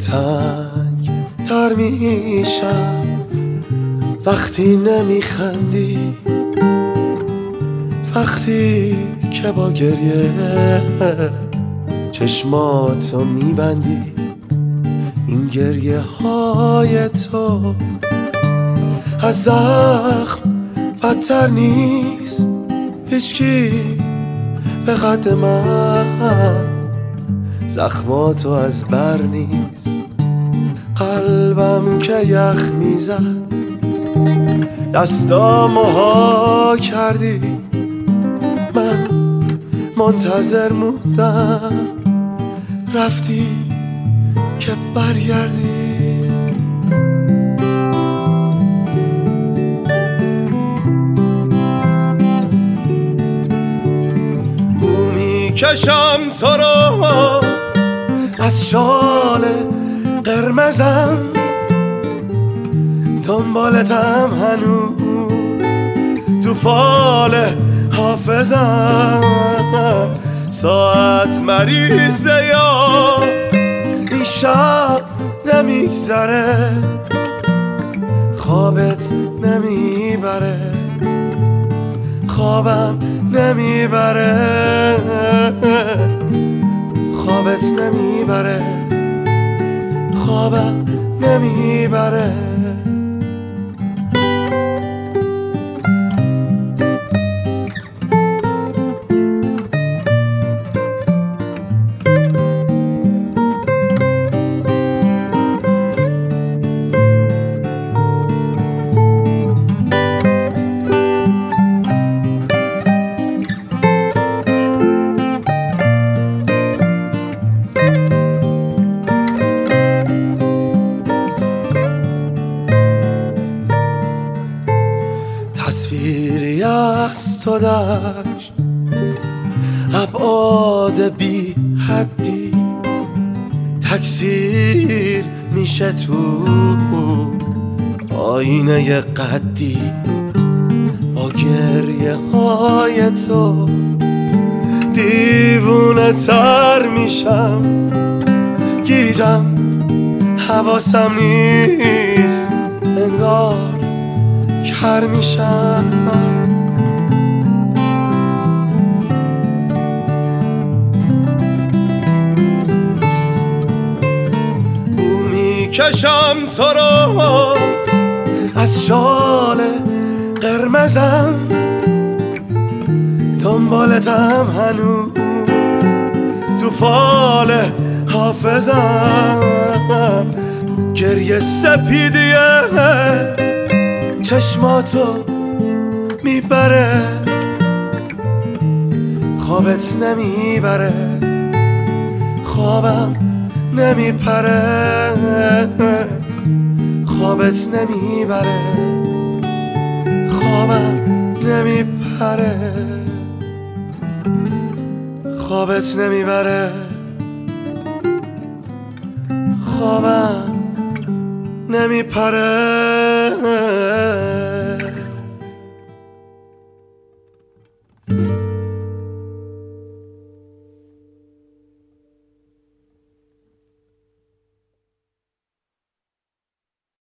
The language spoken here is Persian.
تنگ تر میشم وقتی نمیخندی، وقتی که با گریه چشماتو میبندی. این گریه های تو از زخم بدتر نیست، هیچکی به قد من زخماتو از بر نیست. قلبم که یخ میزد دستامو ها کردی، من منتظر موندم رفتی که برگردی. بو میکشم تو رو از شال قرمزم، دنبالتم هنوز تو فال حافظم. ساعت مریضه یا این شب نمیگذره، خوابت نمیبره، خوابم نمیبره، خوابت نمیبره، خوابم نمیبره. تصویری از تو در ابعاد بی حدی تکثیر میشه تو آینه قدی. با گریه های تو دیوونه تر میشم، گیجم حواسم نیست، انگار کر میشم. بو میکشم تو رو از شال قرمزم، دنبالتم هنوز تو فال حافظم. گریه سپیدیه چشماتو میبره، خوابت نمیبره، خوابم نمیپره، خوابت نمیبره، خوابم نمیپره، خوابت نمیبره، خوابم نمیپره.